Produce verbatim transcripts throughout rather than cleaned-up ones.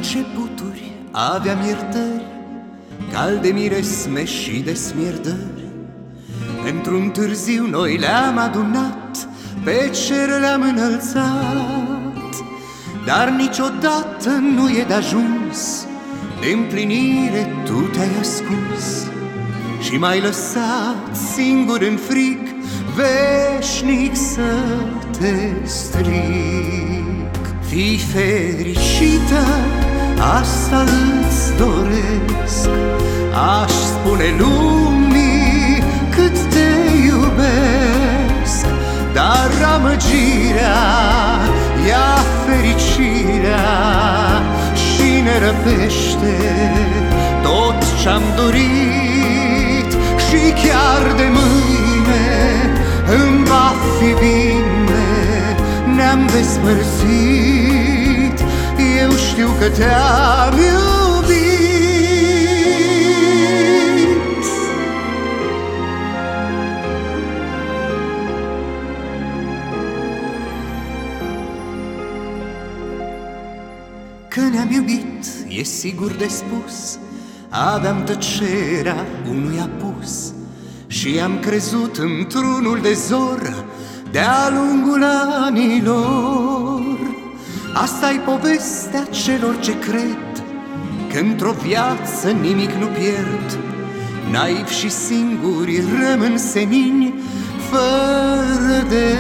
începuturi aveam iertări, cal de miresme și de smierdări. Într-un târziu noi le-am adunat, pe cer le-am înălțat. Dar niciodată nu e de-ajuns, de împlinire tu te-ai ascuns și m-ai lăsat singur în frig, veșnic să te stric. Fii fericită, asta îți doresc, aș spune lumii cât te iubesc. Dar amăgirea ia fericirea și ne răpește tot ce-am dorit. Și chiar de mâine îmi va fi bine, ne-am despărțit, eu știu că te-am iubit. Că ne-am iubit e sigur de spus, aveam tăcerea unui apus și am crezut într-unul de zor de-a lungul anilor. Asta-i povestea celor ce cred că într-o viață nimic nu pierd. Naiv și singuri rămân senini, fără de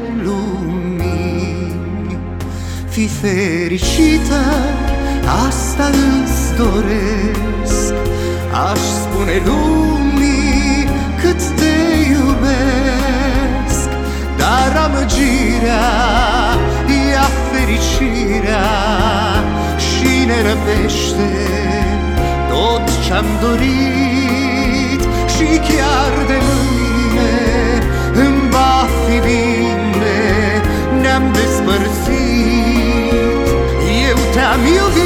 lumini. Fii fericită, asta îți doresc, aș spune lumii cât te iubesc. Dar amăgirea ia fericirea și ne răpește tot ce-am dorit. Și chiar de mâine îmi va fi bine, ne-am despărțit, eu te-am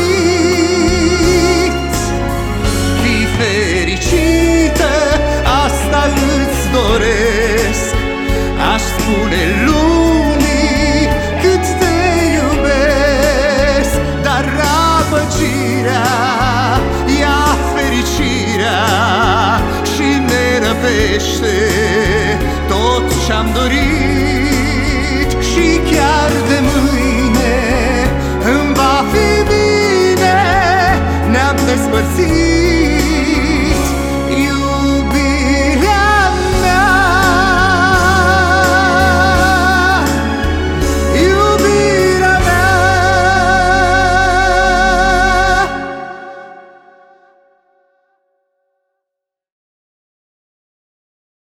iubit. Fii fericită, asta îți doresc, aș spune lumii cât te iubesc. Dar amăgirea ia fericirea și ne răpește tot ce-am dorit. Și chiar de mâine îmi va fi bine, ne-am despărțit,